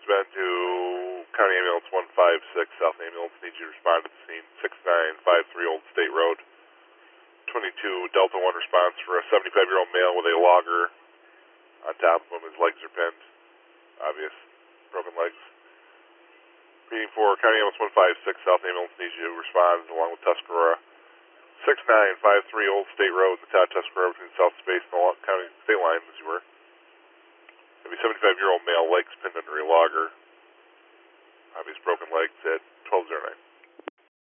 been to County Ambulance 156, South Ambulance needs you to respond to the scene, 6953 Old State Road. 22 Delta 1 response for a 75-year-old male with a logger on top of him. His legs are pinned. Obvious broken legs. Reading for County Ambulance 156, South Ambulance needs you to respond along with Tuscarora. 6953 Old State Road, the top Tuscarora between South Space and the county state line, as you were. Maybe 75-year-old male, legs pinned under a logger. Obvious broken legs at 1209.